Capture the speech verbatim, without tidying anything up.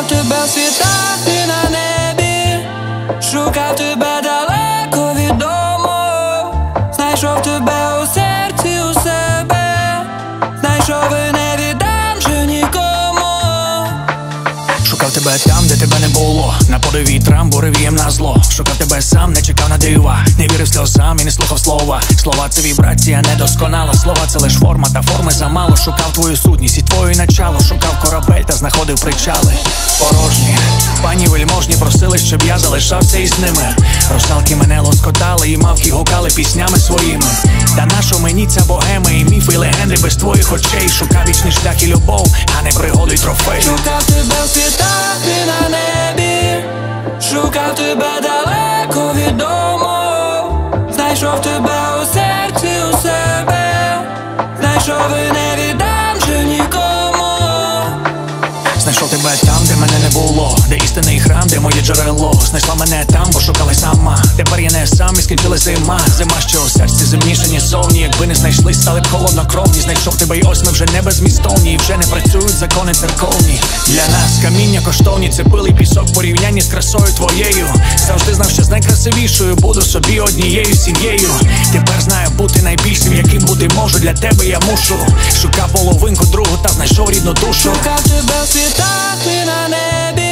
Шукав тебе в світах і на небі, шукав тебе далеко від дому, знайшов тебе у серці у себе, знайшов і не віддам же нікому. Шукав тебе там, де тебе не було, на пориві трам, буревієм на зло. Шукав тебе сам, не чекав на дива, не вірив сльозам і не слухав слова. Слова — це вібрація недосконала, слова — це лиш форма, та форми замало. Шукав твою сутність і твоє начало, шукав корабель та знаходив причали порожні. Пані вельможні просили, щоб я залишався із ними. Русалки мене лоскотали і мавки гукали піснями своїми. Та нащо мені ця богеми і міфи, і легенди без твоїх очей? Шукав вічний шлях і любов, а не пригоду й трофей. Шукав тебе в світах і на небі, шукав тебе далеко від дому, знайшов тебе у серці у себе, знайшов і не віддам же нікому. Знайшов тебе там, де мене не було, де істинний храм, де моє джерело. Знайшла мене там, бо шукала сама. Тепер я не сам і скінчила зима. Зима, що у серці земніше, ніж зовні. Якби не знайшли, стали б холоднокровні. Знайшов тебе, і ось ми вже не безмістовні, і вже не працюють закони церковні. Для нас каміння коштовні, це пил і пісок в порівнянні з красою твоєю. Завжди знав, що з найкрасивішою буду собі однією сім'єю. Тепер знаю бути найбільшим, яким бути можу. Для тебе я мушу. Шукав половинку другу та знайшов рідну душу. Шукав тебе в світах і на небі,